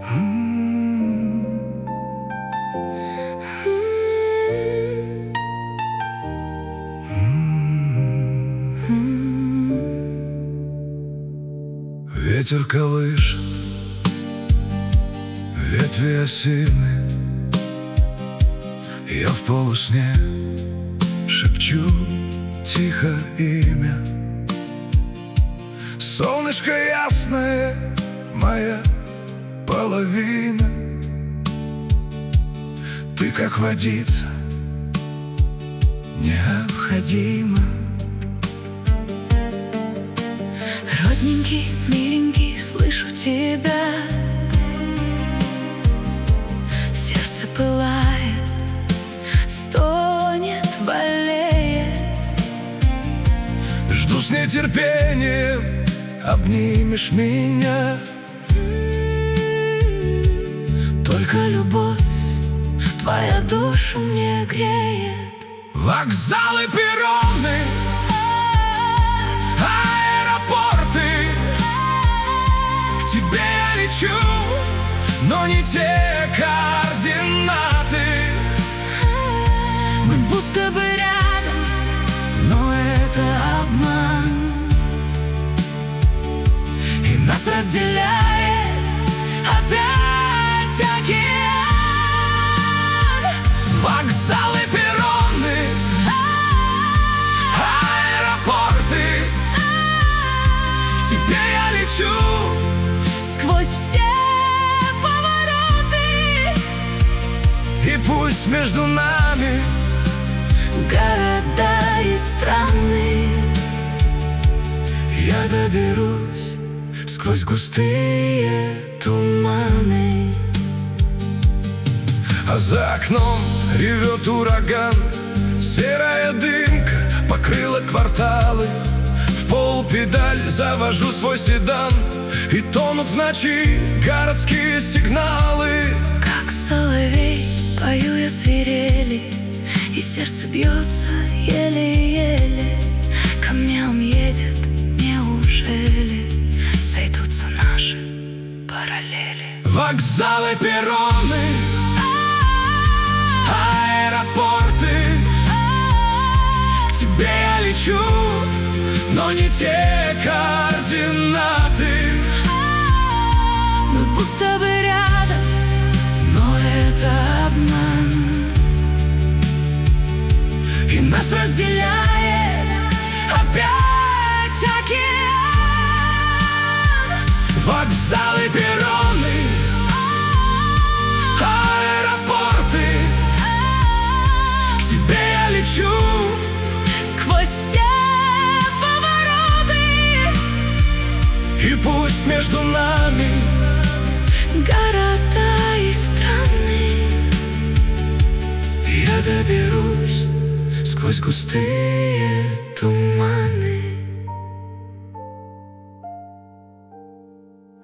Ветер колышет ветви осины, я в полусне шепчу тихо имя. Солнышко ясное, моя половина, ты как водица необходима. Родненький, миленький, слышу тебя. Сердце пылает, стонет, болеет. Жду с нетерпением, обнимешь меня. Только любовь твоя душу мне греет. Вокзалы, перроны, аэропорты, к тебе я лечу, но не те координаты. Мы будто бы рядом, но это обман, И нас разделяет опять океан. вокзалы, перроны, аэропорты, к тебе я лечу. Сквозь все повороты, И пусть между нами города и страны, я доберусь сквозь густые туманы. А за окном ревет ураган, серая дымка покрыла кварталы. В полпедаль завожу свой седан, и тонут в ночи городские сигналы. как соловей пою я свирели, и сердце бьется еле-еле. Ко мне он едет, неужели сойдутся наши параллели? Вокзалы, перроны, аэропорты, к тебе я лечу, но не те координаты. Мы будто бы рядом, но это обман, И нас разделяет опять океан. вокзалы, перроны, аэропорты, к тебе я лечу. Сквозь все повороты, И пусть между нами города и страны, я доберусь сквозь густые туманы.